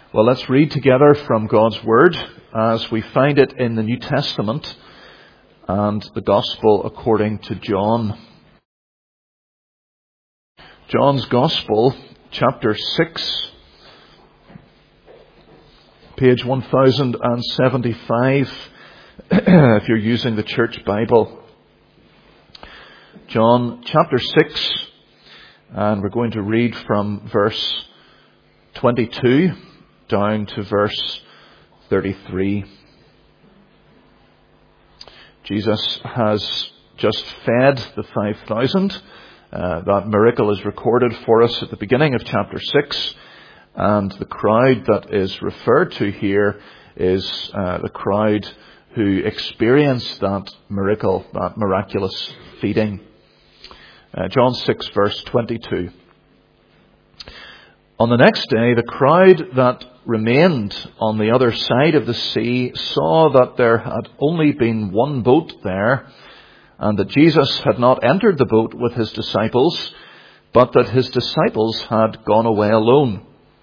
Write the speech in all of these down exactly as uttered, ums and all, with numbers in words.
Well, let's read together from God's Word as we find it in the New Testament and the Gospel according to John. John's Gospel, chapter six, page one thousand seventy-five, if you're using the Church Bible. John chapter six, and we're going to read from verse twenty-two down to verse thirty-three. Jesus has just fed the five thousand. Uh, that miracle is recorded for us at the beginning of chapter six. And the crowd that is referred to here is uh, the crowd who experienced that miracle, that miraculous feeding. Uh, John six verse twenty-two. On the next day, the crowd that remained on the other side of the sea saw that there had only been one boat there, and that Jesus had not entered the boat with his disciples, but that his disciples had gone away alone.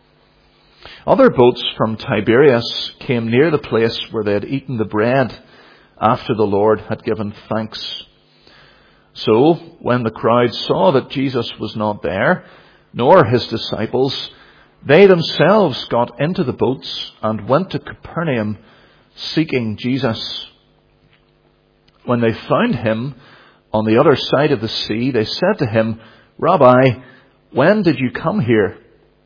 Other boats from Tiberias came near the place where they had eaten the bread after the Lord had given thanks. So, when the crowd saw that Jesus was not there, nor his disciples, they themselves got into the boats and went to Capernaum seeking Jesus. When they found him on the other side of the sea, they said to him, "Rabbi, when did you come here?"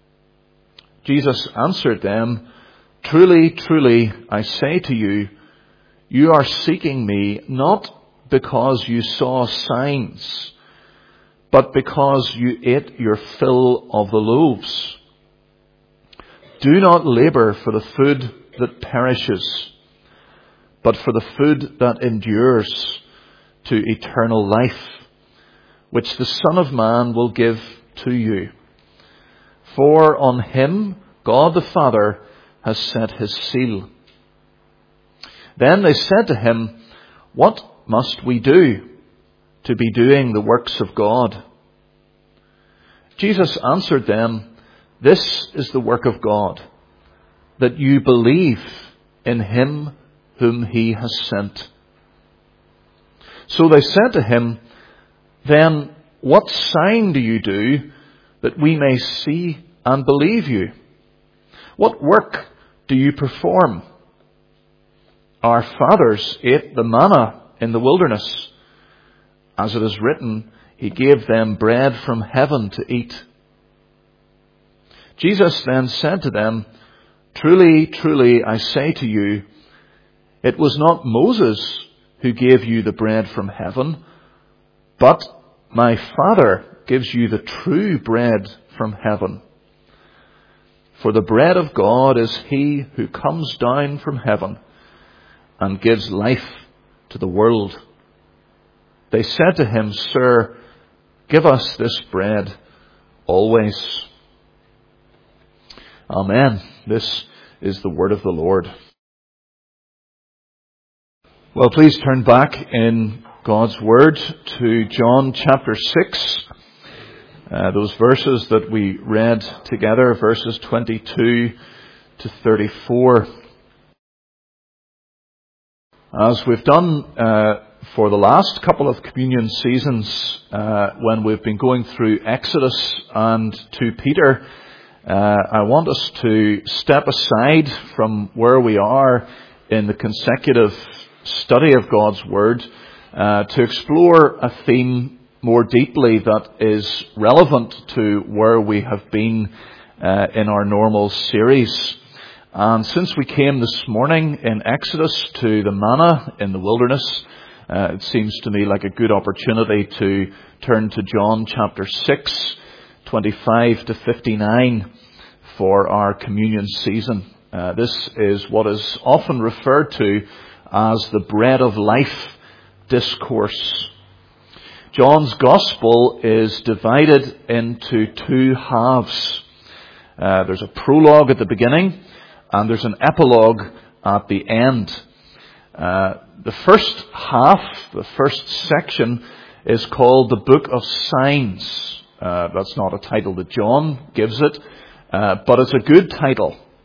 Jesus answered them, "Truly, truly, I say to you, you are seeking me not because you saw signs, but because you ate your fill of the loaves. Do not labor for the food that perishes, but for the food that endures to eternal life, which the Son of Man will give to you. For on him God the Father has set his seal." Then they said to him, "What must we do to be doing the works of God?" Jesus answered them, "This is the work of God, that you believe in him whom he has sent." So they said to him, "Then what sign do you do that we may see and believe you? What work do you perform? Our fathers ate the manna in the wilderness. As it is written, he gave them bread from heaven to eat." Jesus then said to them, "Truly, truly, I say to you, it was not Moses who gave you the bread from heaven, but my Father gives you the true bread from heaven. For the bread of God is he who comes down from heaven and gives life to the world." They said to him, "Sir, give us this bread always." Amen. This is the word of the Lord. Well, please turn back in God's Word to John chapter six. Uh, those verses that we read together, verses twenty-two to thirty-four. As we've done uh, for the last couple of communion seasons, uh, when we've been going through Exodus and to Peter, uh, I want us to step aside from where we are in the consecutive study of God's Word uh, to explore a theme more deeply that is relevant to where we have been uh, in our normal series. And since we came this morning in Exodus to the manna in the wilderness, uh, it seems to me like a good opportunity to turn to John chapter six, twenty-five to fifty-nine for our communion season. Uh, this is what is often referred to as the bread of life discourse. John's Gospel is divided into two halves. Uh, there's a prologue at the beginning, and there's an epilogue at the end. Uh, the first half, the first section, is called the Book of Signs. Uh, that's not a title that John gives it, uh, but it's a good title.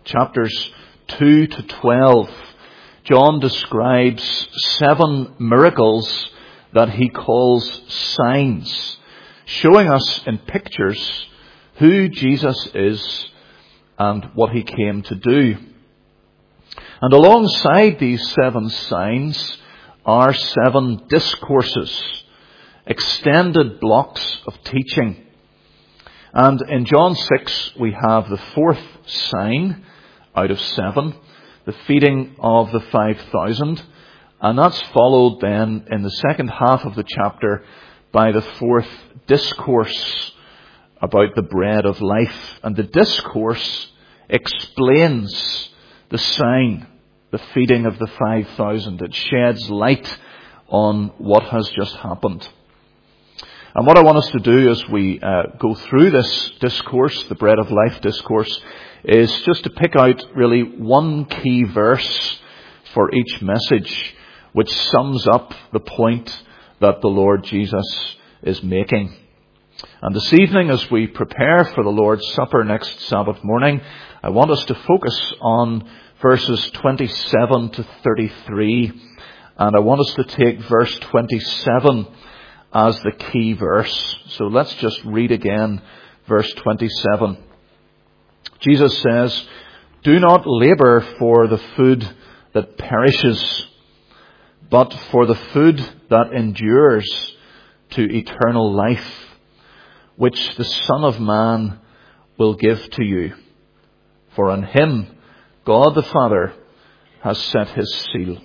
chapters two to twelve, John describes seven miracles that he calls signs, showing us in pictures who Jesus is and what he came to do. And alongside these seven signs are seven discourses, extended blocks of teaching. And in John six we have the fourth sign out of seven, the feeding of the five thousand, and that's followed then in the second half of the chapter by the fourth discourse about the bread of life. And the discourse explains the sign, the feeding of the five thousand. It sheds light on what has just happened. And what I want us to do as we uh, go through this discourse, the bread of life discourse, is just to pick out really one key verse for each message, which sums up the point that the Lord Jesus is making. And this evening, as we prepare for the Lord's Supper next Sabbath morning, I want us to focus on verses twenty-seven to thirty-three. And I want us to take verse twenty-seven as the key verse. So let's just read again verse twenty-seven. Jesus says, "Do not labor for the food that perishes, but for the food that endures to eternal life, which the Son of Man will give to you. For on him God the Father has set his seal."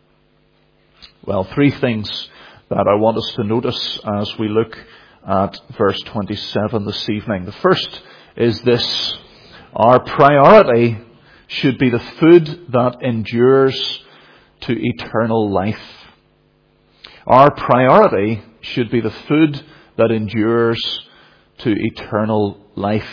Well, three things that I want us to notice as we look at verse twenty-seven this evening. The first is this: our priority should be the food that endures to eternal life. Our priority should be the food that endures to eternal life.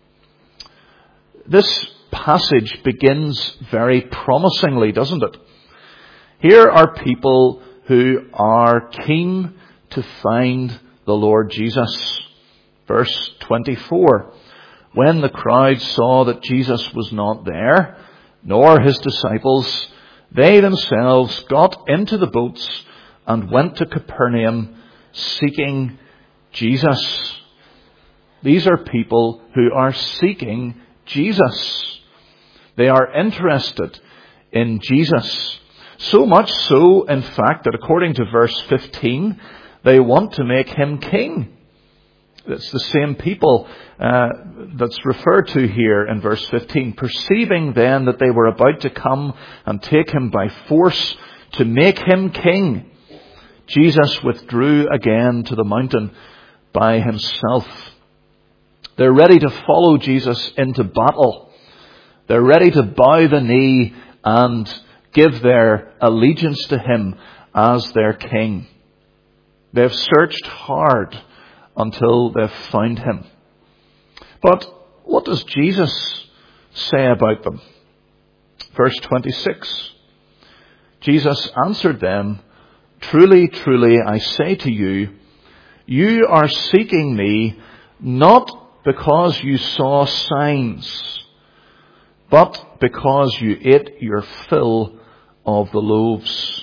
This passage begins very promisingly, doesn't it? Here are people who are keen to find the Lord Jesus. Verse twenty-four. When the crowd saw that Jesus was not there, nor his disciples, they themselves got into the boats and went to Capernaum, seeking Jesus. These are people who are seeking Jesus. They are interested in Jesus. So much so, in fact, that according to verse fifteen, they want to make him king. It's the same people uh, that's referred to here in verse fifteen. Perceiving then that they were about to come and take him by force to make him king, Jesus withdrew again to the mountain by himself. They're ready to follow Jesus into battle. They're ready to bow the knee and give their allegiance to him as their king. They've searched hard until they've found him. But what does Jesus say about them? Verse twenty-six. Jesus answered them, "Truly, truly, I say to you, you are seeking me not because you saw signs, but because you ate your fill of the loaves."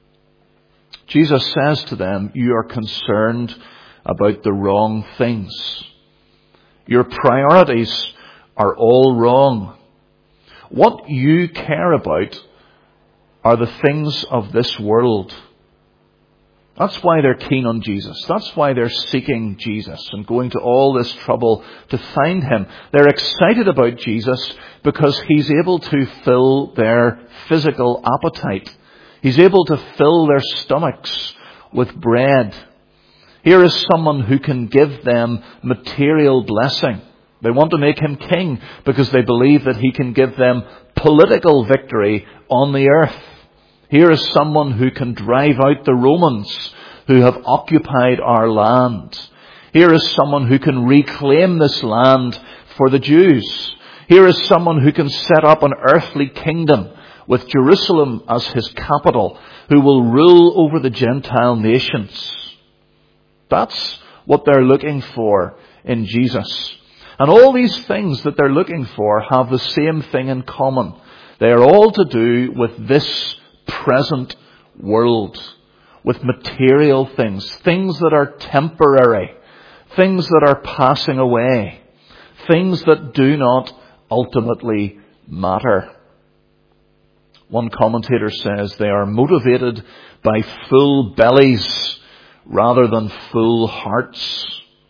Jesus says to them, you are concerned about the wrong things. Your priorities are all wrong. What you care about are the things of this world. That's why they're keen on Jesus. That's why they're seeking Jesus and going to all this trouble to find him. They're excited about Jesus because he's able to fill their physical appetite. He's able to fill their stomachs with bread. Here is someone who can give them material blessing. They want to make him king because they believe that he can give them political victory on the earth. Here is someone who can drive out the Romans who have occupied our land. Here is someone who can reclaim this land for the Jews. Here is someone who can set up an earthly kingdom with Jerusalem as his capital, who will rule over the Gentile nations. That's what they're looking for in Jesus. And all these things that they're looking for have the same thing in common. They are all to do with this present world, with material things, things that are temporary, things that are passing away, things that do not ultimately matter. One commentator says they are motivated by full bellies rather than full hearts.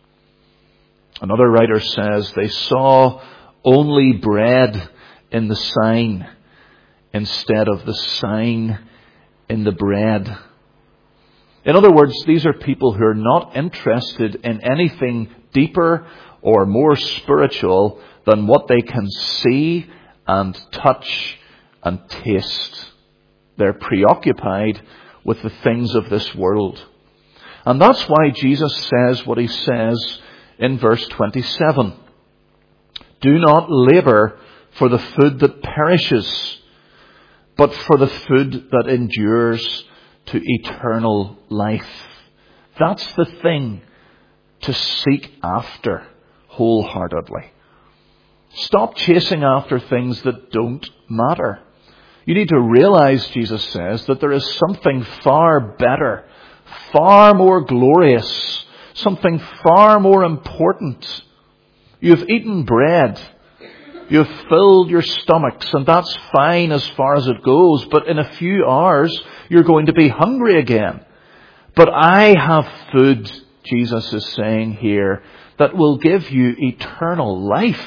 Another writer says they saw only bread in the sign instead of the sign in the bread. In other words, these are people who are not interested in anything deeper or more spiritual than what they can see and touch and taste. They're preoccupied with the things of this world. And that's why Jesus says what he says in verse twenty-seven. Do not labor for the food that perishes, but for the food that endures to eternal life. That's the thing to seek after wholeheartedly. Stop chasing after things that don't matter. You need to realize, Jesus says, that there is something far better, far more glorious, something far more important. You've eaten bread. You've filled your stomachs, and that's fine as far as it goes. But in a few hours, you're going to be hungry again. But I have food, Jesus is saying here, that will give you eternal life.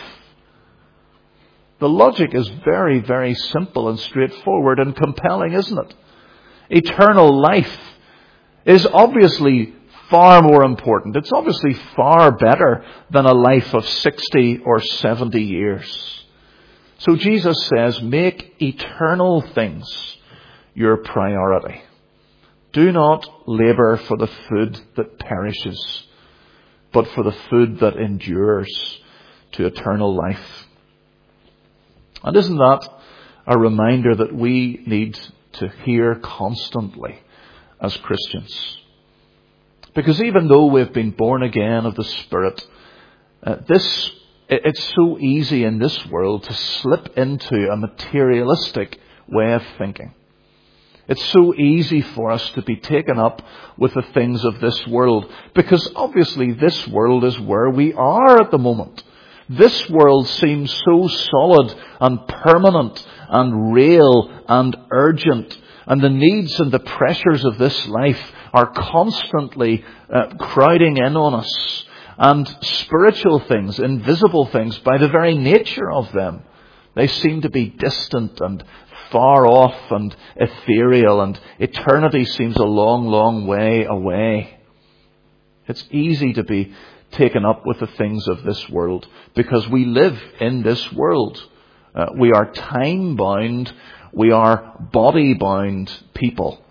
The logic is very, very simple and straightforward and compelling, isn't it? Eternal life is obviously far more important. It's obviously far better than a life of sixty or seventy years. So Jesus says, make eternal things your priority. Do not labor for the food that perishes, but for the food that endures to eternal life. And isn't that a reminder that we need to hear constantly as Christians? Because even though we've been born again of the Spirit, uh, this it's so easy in this world to slip into a materialistic way of thinking. It's so easy for us to be taken up with the things of this world, because obviously this world is where we are at the moment. This world seems so solid and permanent and real and urgent, and the needs and the pressures of this life are constantly uh, crowding in on us. And spiritual things, invisible things, by the very nature of them, they seem to be distant and far off and ethereal, and eternity seems a long, long way away. It's easy to be taken up with the things of this world because we live in this world. Uh, we are time-bound. We are body-bound people.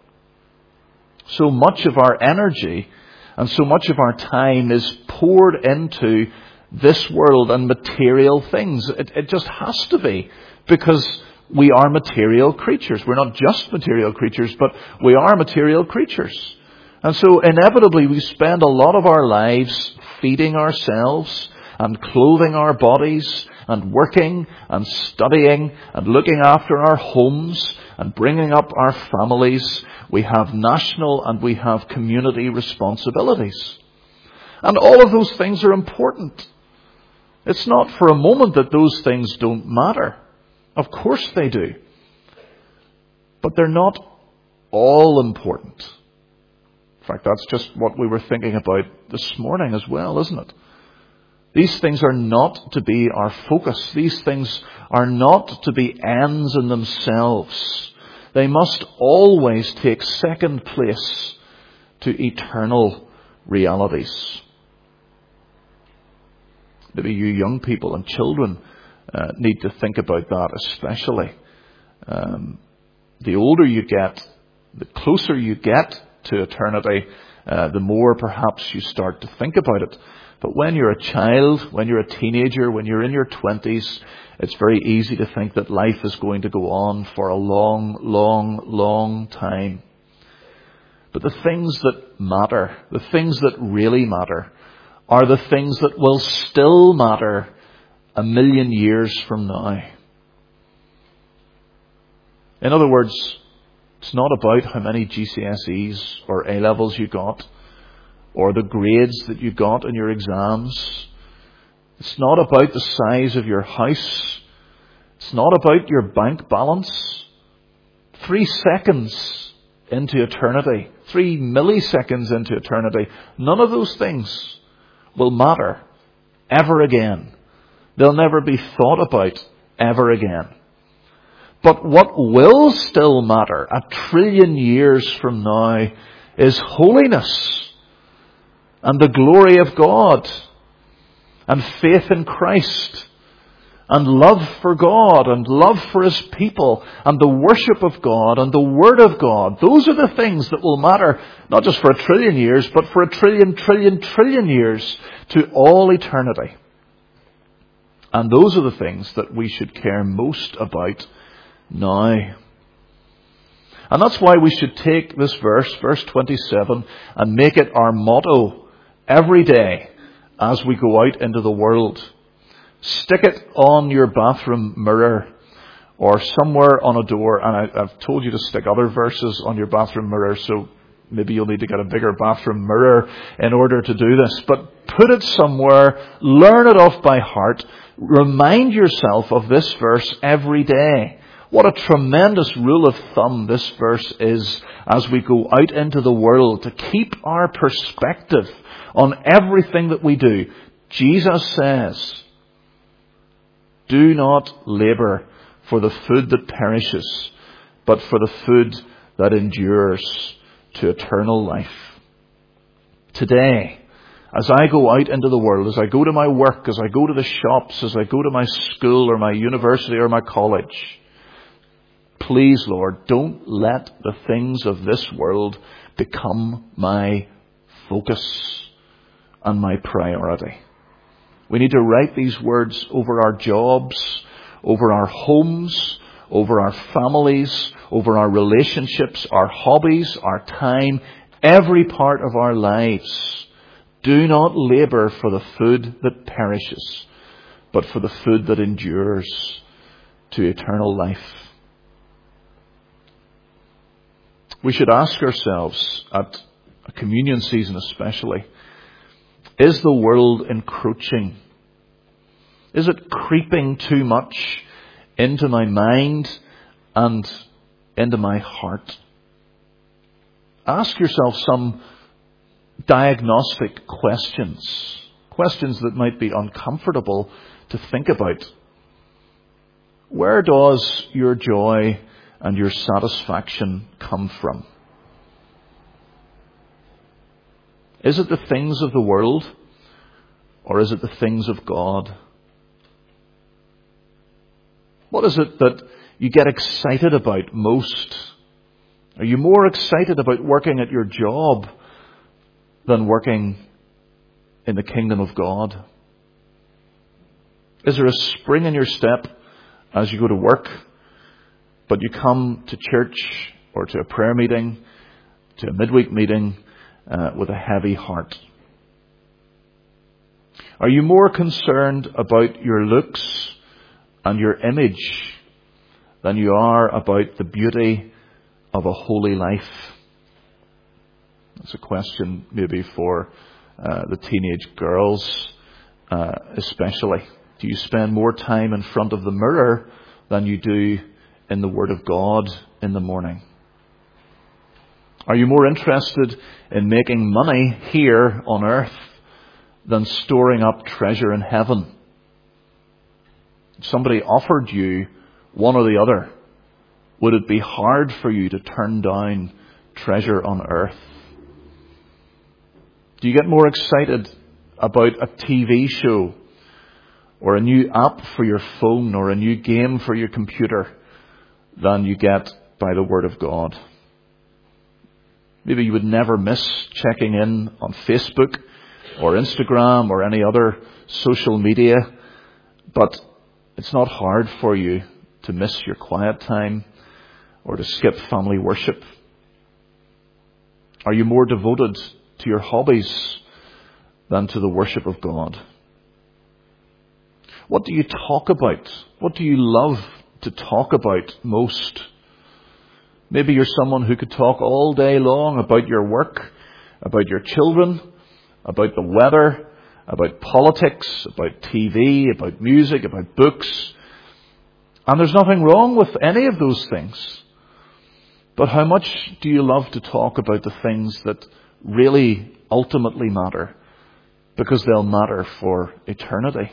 So much of our energy and so much of our time is poured into this world and material things. It, it just has to be, because we are material creatures. We're not just material creatures, but we are material creatures. And so inevitably we spend a lot of our lives feeding ourselves and clothing our bodies and working and studying and looking after our homes and bringing up our families. We have national and we have community responsibilities. And all of those things are important. It's not for a moment that those things don't matter. Of course they do. But they're not all important. In fact, that's just what we were thinking about this morning as well, isn't it? These things are not to be our focus. These things are not to be ends in themselves. They must always take second place to eternal realities. Maybe you young people and children uh, need to think about that especially. Um, the older you get, the closer you get to eternity, uh, the more perhaps you start to think about it. But when you're a child, when you're a teenager, when you're in your twenties, it's very easy to think that life is going to go on for a long, long, long time. But the things that matter, the things that really matter, are the things that will still matter a million years from now. In other words, it's not about how many G C S Es or A-levels you got, or the grades that you got in your exams. It's not about the size of your house. It's not about your bank balance. Three seconds into eternity, three milliseconds into eternity, none of those things will matter ever again. They'll never be thought about ever again. But what will still matter a trillion years from now is holiness and the glory of God and faith in Christ and love for God and love for His people and the worship of God and the Word of God. Those are the things that will matter not just for a trillion years, but for a trillion, trillion, trillion years to all eternity. And those are the things that we should care most about now. And that's why we should take this verse, verse twenty-seven, and make it our motto every day as we go out into the world. Stick it on your bathroom mirror or somewhere on a door. And I, I've told you to stick other verses on your bathroom mirror, so maybe you'll need to get a bigger bathroom mirror in order to do this. But put it somewhere, learn it off by heart, remind yourself of this verse every day. What a tremendous rule of thumb this verse is as we go out into the world to keep our perspective on everything that we do. Jesus says, do not labor for the food that perishes, but for the food that endures to eternal life. Today, as I go out into the world, as I go to my work, as I go to the shops, as I go to my school or my university or my college, please, Lord, don't let the things of this world become my focus and my priority. We need to write these words over our jobs, over our homes, over our families, over our relationships, our hobbies, our time, every part of our lives. Do not labor for the food that perishes, but for the food that endures to eternal life. We should ask ourselves, at a communion season especially, is the world encroaching? Is it creeping too much into my mind and into my heart? Ask yourself some diagnostic questions, questions that might be uncomfortable to think about. Where does your joy and your satisfaction come from? Is it the things of the world, or is it the things of God? What is it that you get excited about most? Are you more excited about working at your job than working in the kingdom of God? Is there a spring in your step as you go to work, but you come to church or to a prayer meeting, to a midweek meeting, uh, with a heavy heart? Are you more concerned about your looks and your image than you are about the beauty of a holy life? That's a question maybe for uh, the teenage girls uh, especially. Do you spend more time in front of the mirror than you do in the Word of God in the morning? Are you more interested in making money here on earth than storing up treasure in heaven? If somebody offered you one or the other, would it be hard for you to turn down treasure on earth? Do you get more excited about a T V show or a new app for your phone or a new game for your computer than you get by the Word of God? Maybe you would never miss checking in on Facebook or Instagram or any other social media, but it's not hard for you to miss your quiet time or to skip family worship. Are you more devoted to your hobbies than to the worship of God? What do you talk about? What do you love to talk about most? Maybe you're someone who could talk all day long about your work, about your children, about the weather, about politics, about T V, about music, about books. And there's nothing wrong with any of those things. But how much do you love to talk about the things that really ultimately matter? Because they'll matter for eternity.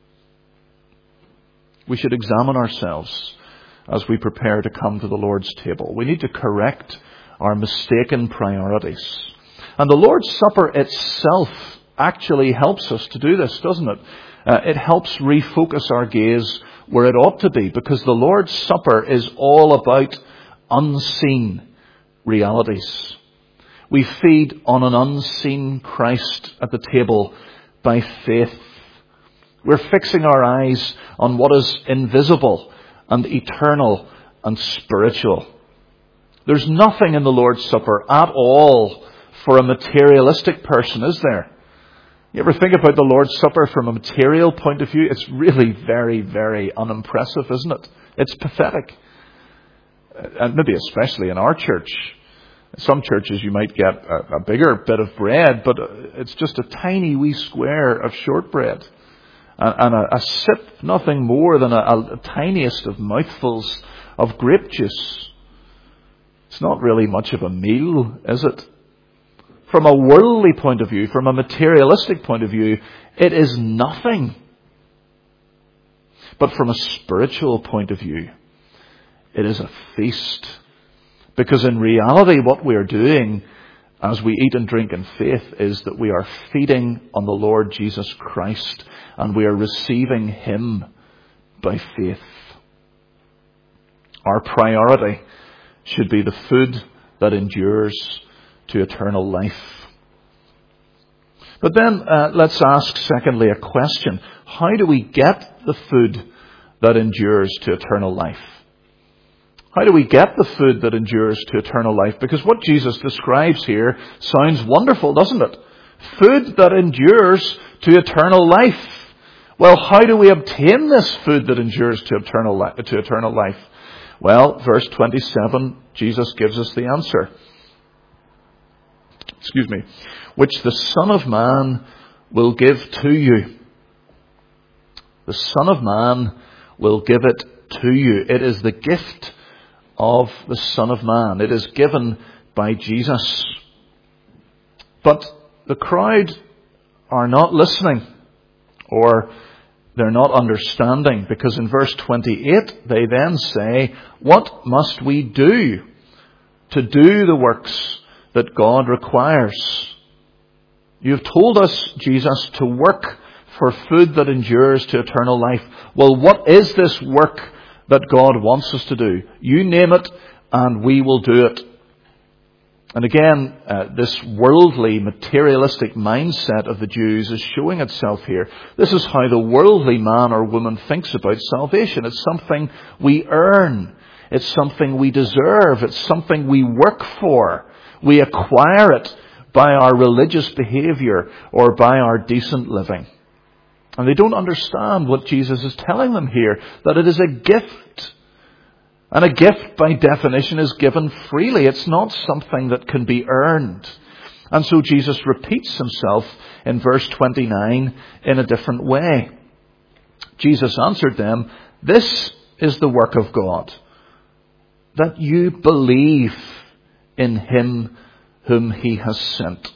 We should examine ourselves as we prepare to come to the Lord's table. We need to correct our mistaken priorities. And the Lord's Supper itself actually helps us to do this, doesn't it? Uh, it helps refocus our gaze where it ought to be, because the Lord's Supper is all about unseen realities. We feed on an unseen Christ at the table by faith. We're fixing our eyes on what is invisible and eternal and spiritual. There's nothing in the Lord's Supper at all for a materialistic person, is there? You ever think about the Lord's Supper from a material point of view? It's really very, very unimpressive, isn't it? It's pathetic. And maybe especially in our church. In some churches you might get a, a bigger bit of bread, but it's just a tiny wee square of shortbread. And a, a sip, nothing more than a, a, a tiniest of mouthfuls of grape juice. It's not really much of a meal, is it? From a worldly point of view, from a materialistic point of view, it is nothing. But from a spiritual point of view, it is a feast. Because in reality, what we are doing as we eat and drink in faith is that we are feeding on the Lord Jesus Christ, and we are receiving Him by faith. Our priority should be the food that endures to eternal life. But then uh, let's ask secondly a question. How do we get the food that endures to eternal life? How do we get the food that endures to eternal life? Because what Jesus describes here sounds wonderful, doesn't it? Food that endures to eternal life. Well, how do we obtain this food that endures to eternal li- to eternal life? Well, verse twenty-seven, Jesus gives us the answer. Excuse me. Which the Son of Man will give to you. The Son of Man will give it to you. It is the gift of the Son of Man. It is given by Jesus. But the crowd are not listening, or they're not understanding, because in verse twenty-eight they then say, what must we do to do the works that God requires? You've told us, Jesus, to work for food that endures to eternal life. Well, what is this work that God wants us to do? You name it, and we will do it. And again, uh, this worldly, materialistic mindset of the Jews is showing itself here. This is how the worldly man or woman thinks about salvation. It's something we earn. It's something we deserve. It's something we work for. We acquire it by our religious behavior or by our decent living. And they don't understand what Jesus is telling them here, that it is a gift. And a gift, by definition, is given freely. It's not something that can be earned. And so Jesus repeats himself in verse twenty-nine in a different way. Jesus answered them, this is the work of God, that you believe in Him whom He has sent.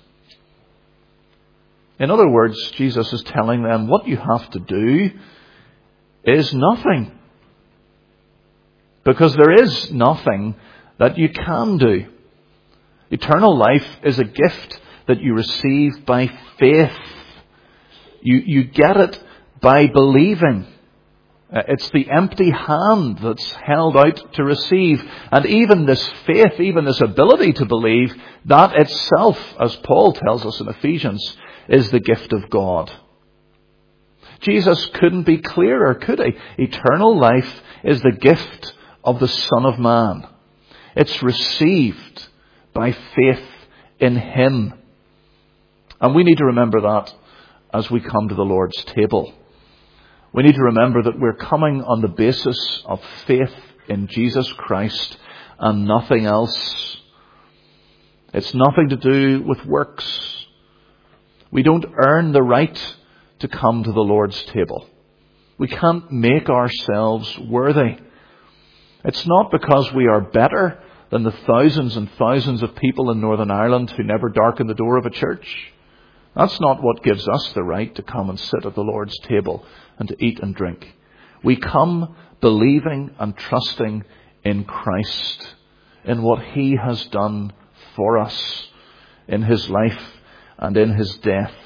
In other words, Jesus is telling them what you have to do is nothing. Because there is nothing that you can do. Eternal life is a gift that you receive by faith. You, you get it by believing. It's the empty hand that's held out to receive. And even this faith, even this ability to believe, that itself, as Paul tells us in Ephesians, is the gift of God. Jesus couldn't be clearer, could he? Eternal life is the gift of the Son of Man. It's received by faith in Him. And we need to remember that as we come to the Lord's table. We need to remember that we're coming on the basis of faith in Jesus Christ and nothing else. It's nothing to do with works. We don't earn the right to come to the Lord's table. We can't make ourselves worthy. It's not because we are better than the thousands and thousands of people in Northern Ireland who never darken the door of a church. That's not what gives us the right to come and sit at the Lord's table and to eat and drink. We come believing and trusting in Christ, in what He has done for us, in His life and in His death.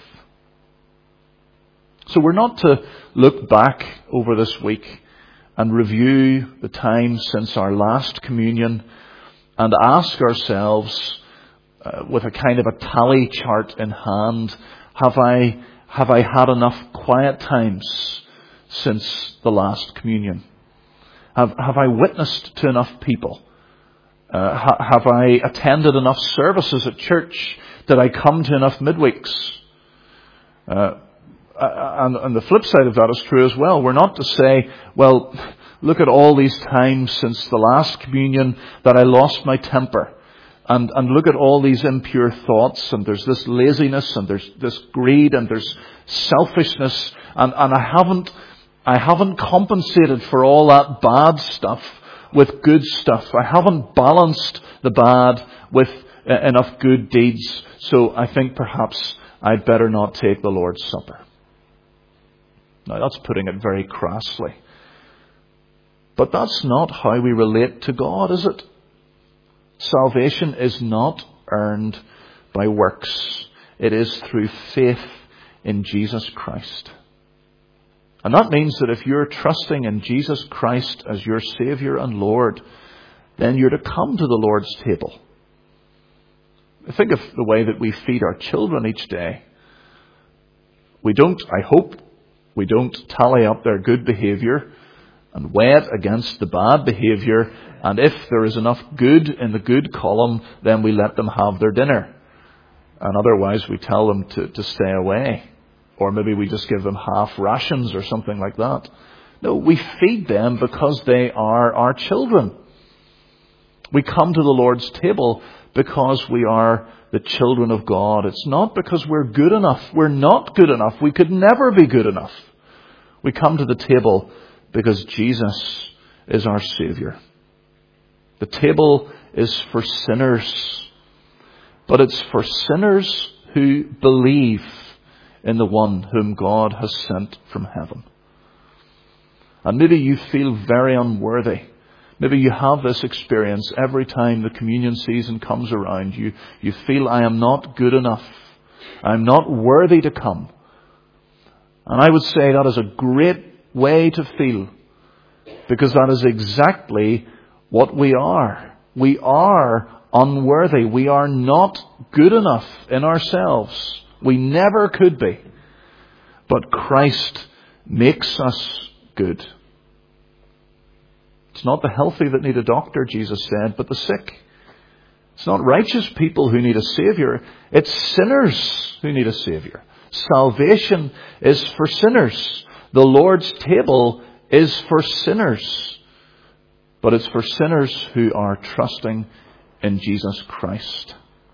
So we're not to look back over this week and review the time since our last communion and ask ourselves, uh, with a kind of a tally chart in hand, have I have I had enough quiet times since the last communion? Have have I witnessed to enough people? Uh, ha, have I attended enough services at church? Did I come to enough midweeks? Uh, and, and the flip side of that is true as well. We're not to say, well, look at all these times since the last communion that I lost my temper. And, and look at all these impure thoughts, and there's this laziness, and there's this greed, and there's selfishness, and, and I haven't, I haven't compensated for all that bad stuff with good stuff. I haven't balanced the bad with uh, enough good deeds, so I think perhaps I'd better not take the Lord's Supper. Now that's putting it very crassly. But that's not how we relate to God, is it? Salvation is not earned by works. It is through faith in Jesus Christ. And that means that if you're trusting in Jesus Christ as your Saviour and Lord, then you're to come to the Lord's table. Think of the way that we feed our children each day. We don't, I hope, we don't tally up their good behaviour and weigh it against the bad behaviour, and if there is enough good in the good column, then we let them have their dinner. And otherwise we tell them to, to stay away. Or maybe we just give them half rations or something like that. No, we feed them because they are our children. We come to the Lord's table because we are the children of God. It's not because we're good enough. We're not good enough. We could never be good enough. We come to the table because Jesus is our Saviour. The table is for sinners, but it's for sinners who believe in the one whom God has sent from heaven. And maybe you feel very unworthy. Maybe you have this experience every time the communion season comes around. You, you feel, I am not good enough. I'm not worthy to come. And I would say that is a great way to feel, because that is exactly what we are. We are unworthy. We are not good enough in ourselves. We never could be. But Christ makes us good. It's not the healthy that need a doctor, Jesus said, but the sick. It's not righteous people who need a Saviour. It's sinners who need a Saviour. Salvation is for sinners. The Lord's table is for sinners. But it's for sinners who are trusting in Jesus Christ.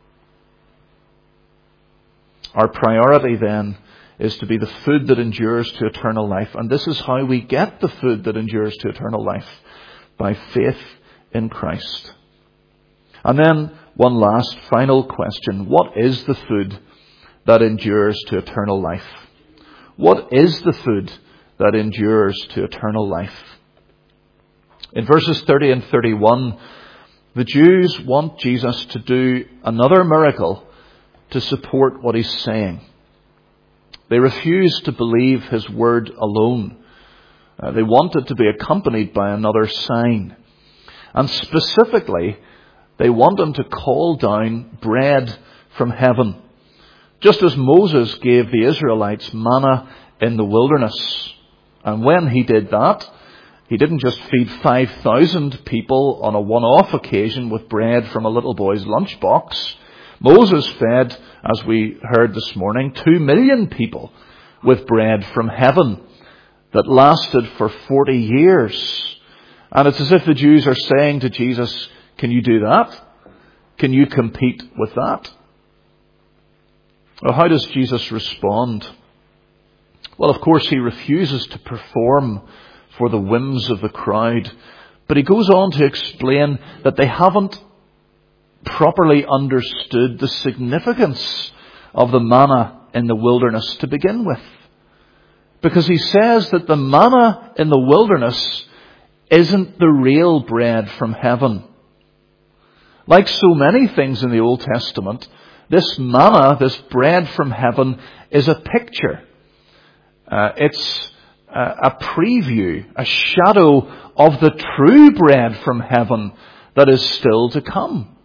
Our priority then is to be the food that endures to eternal life. And this is how we get the food that endures to eternal life. By faith in Christ. And then one last final question. What is the food that endures to eternal life? What is the food that endures to eternal life? In verses thirty and thirty-one, the Jews want Jesus to do another miracle to support what he's saying. They refuse to believe his word alone. Uh, they want it to be accompanied by another sign. And specifically, they want him to call down bread from heaven. Just as Moses gave the Israelites manna in the wilderness. And when he did that, he didn't just feed five thousand people on a one-off occasion with bread from a little boy's lunchbox. Moses fed, as we heard this morning, two million people with bread from heaven. that lasted for forty years. And it's as if the Jews are saying to Jesus, can you do that? Can you compete with that? Well, how does Jesus respond? Well, of course, he refuses to perform for the whims of the crowd. But he goes on to explain that they haven't properly understood the significance of the manna in the wilderness to begin with. Because he says that the manna in the wilderness isn't the real bread from heaven. Like so many things in the Old Testament, this manna, this bread from heaven, is a picture. Uh, it's uh, a preview, a shadow of the true bread from heaven that is still to come.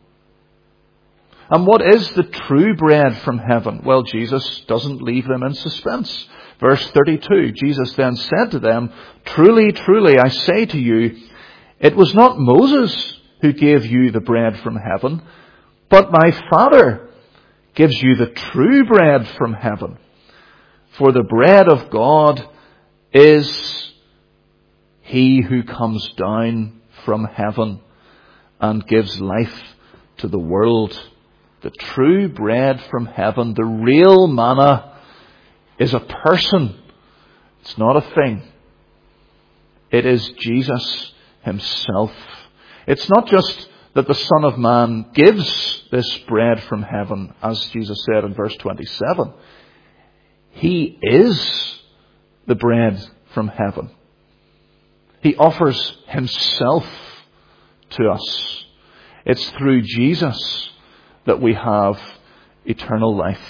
And what is the true bread from heaven? Well, Jesus doesn't leave them in suspense. Verse thirty-two, Jesus then said to them, "Truly, truly, I say to you, it was not Moses who gave you the bread from heaven, but my Father gives you the true bread from heaven. For the bread of God is he who comes down from heaven and gives life to the world." The true bread from heaven, the real manna, is a person. It's not a thing. It is Jesus himself. It's not just that the Son of Man gives this bread from heaven, as Jesus said in verse twenty-seven. He is the bread from heaven. He offers himself to us. It's through Jesus that we have eternal life.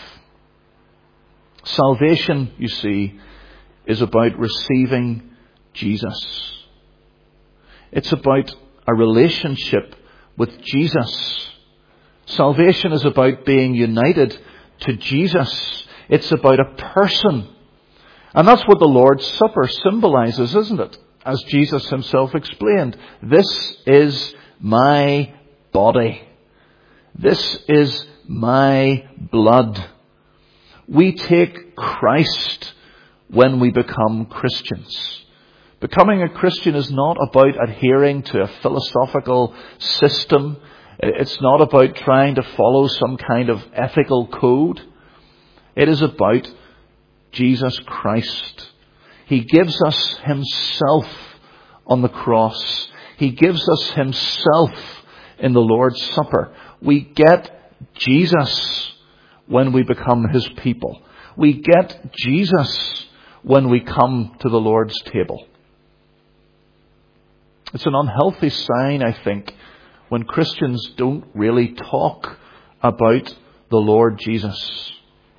Salvation, you see, is about receiving Jesus. It's about a relationship with Jesus. Salvation is about being united to Jesus. It's about a person. And that's what the Lord's Supper symbolizes, isn't it? As Jesus himself explained, this is my body. This is my blood. We take Christ when we become Christians. Becoming a Christian is not about adhering to a philosophical system. It's not about trying to follow some kind of ethical code. It is about Jesus Christ. He gives us himself on the cross. He gives us himself in the Lord's Supper. We get Jesus when we become his people. We get Jesus when we come to the Lord's table. It's an unhealthy sign, I think, when Christians don't really talk about the Lord Jesus.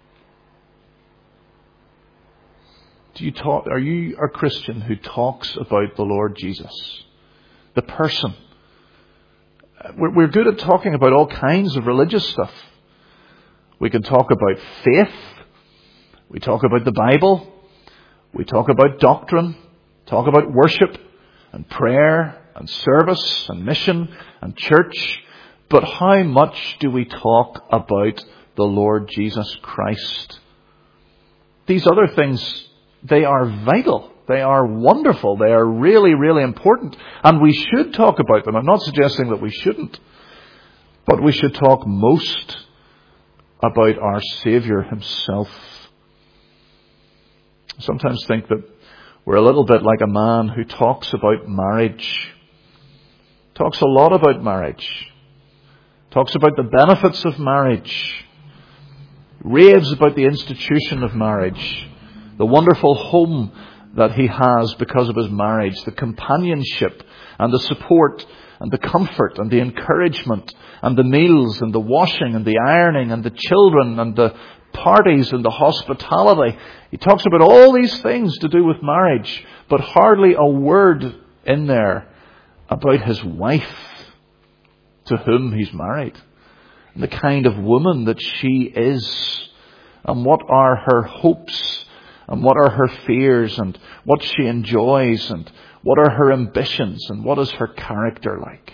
Do you talk? Are you a Christian who talks about the Lord Jesus? The person. We're good at talking about all kinds of religious stuff. We can talk about faith. We talk about the Bible. We talk about doctrine. Talk about worship and prayer and service and mission and church. But how much do we talk about the Lord Jesus Christ? These other things, they are vital. They are wonderful. They are really, really important. And we should talk about them. I'm not suggesting that we shouldn't. But we should talk most about our Saviour himself. I sometimes think that we're a little bit like a man who talks about marriage. Talks a lot about marriage. Talks about the benefits of marriage. Raves about the institution of marriage. The wonderful home that he has because of his marriage, the companionship and the support and the comfort and the encouragement and the meals and the washing and the ironing and the children and the parties and the hospitality. He talks about all these things to do with marriage, but hardly a word in there about his wife to whom he's married and the kind of woman that she is and what are her hopes and what are her fears and what she enjoys and what are her ambitions and what is her character like.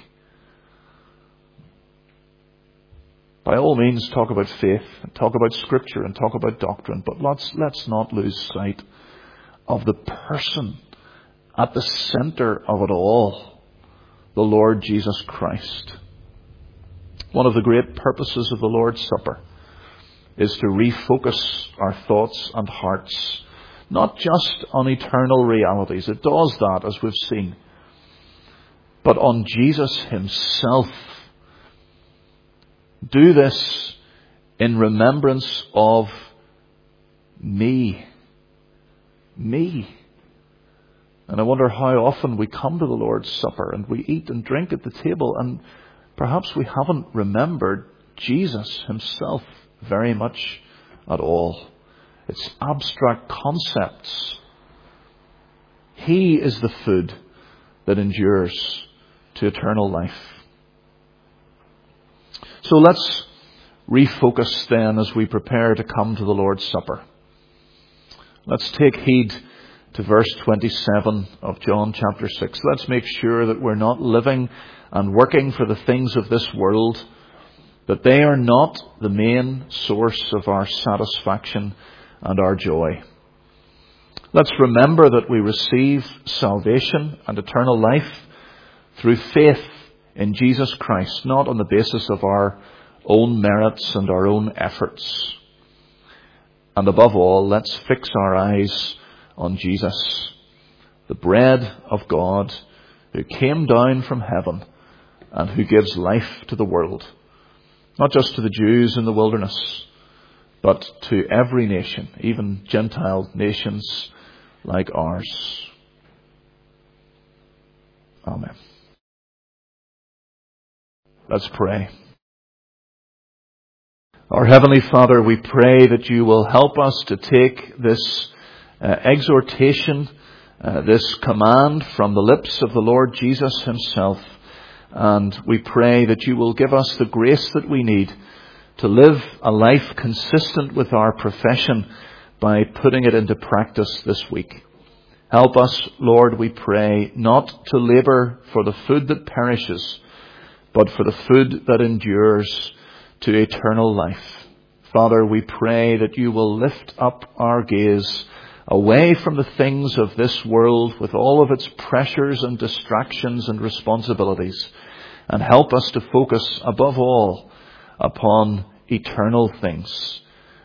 By all means, talk about faith and talk about Scripture and talk about doctrine, but let's, let's not lose sight of the person at the center of it all, the Lord Jesus Christ. One of the great purposes of the Lord's Supper is to refocus our thoughts and hearts, not just on eternal realities. It does that, as we've seen, but on Jesus himself. Do this in remembrance of me. Me. And I wonder how often we come to the Lord's Supper and we eat and drink at the table, and perhaps we haven't remembered Jesus himself very much at all. It's abstract concepts. He is the food that endures to eternal life. So let's refocus then as we prepare to come to the Lord's Supper. Let's take heed to verse twenty-seven of John chapter six. Let's make sure that we're not living and working for the things of this world, that they are not the main source of our satisfaction and our joy. Let's remember that we receive salvation and eternal life through faith in Jesus Christ, not on the basis of our own merits and our own efforts. And above all, let's fix our eyes on Jesus, the bread of God, who came down from heaven and who gives life to the world, not just to the Jews in the wilderness, but to every nation, even Gentile nations like ours. Amen. Let's pray. Our Heavenly Father, we pray that you will help us to take this uh, exhortation, uh, this command from the lips of the Lord Jesus himself, and we pray that you will give us the grace that we need to live a life consistent with our profession by putting it into practice this week. Help us, Lord, we pray, not to labour for the food that perishes, but for the food that endures to eternal life. Father, we pray that you will lift up our gaze away from the things of this world with all of its pressures and distractions and responsibilities, and help us to focus above all upon eternal things,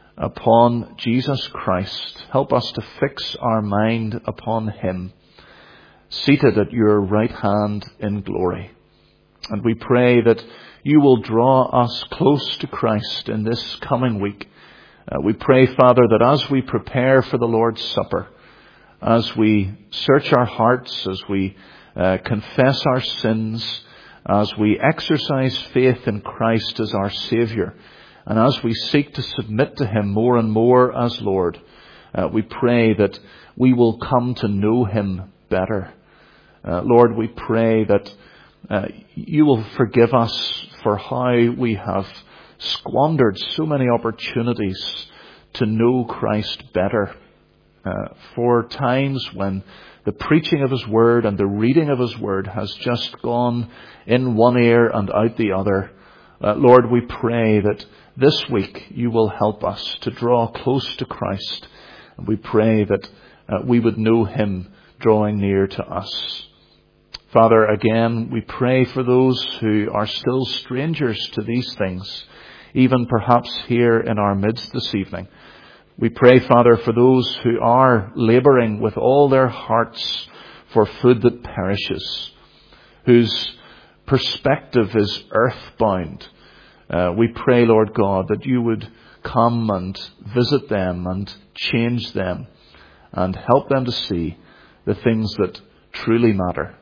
upon Jesus Christ. Help us to fix our mind upon him, seated at your right hand in glory. And we pray that you will draw us close to Christ in this coming week. Uh, we pray, Father, that as we prepare for the Lord's Supper, as we search our hearts, as we uh, confess our sins, as we exercise faith in Christ as our Saviour, and as we seek to submit to him more and more as Lord, uh, we pray that we will come to know him better. Uh, Lord, we pray that uh, you will forgive us for how we have squandered so many opportunities to know Christ better. Uh, for times when the preaching of his word and the reading of his word has just gone in one ear and out the other. Uh, Lord, we pray that this week you will help us to draw close to Christ. And we pray that uh, we would know him drawing near to us. Father, again, we pray for those who are still strangers to these things, even perhaps here in our midst this evening. We pray, Father, for those who are labouring with all their hearts for food that perishes, whose perspective is earthbound. Uh, we pray, Lord God, that you would come and visit them and change them and help them to see the things that truly matter.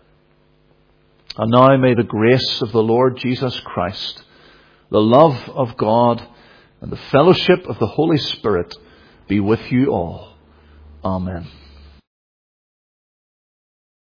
And now may the grace of the Lord Jesus Christ, the love of God, and the fellowship of the Holy Spirit be with you all. Amen.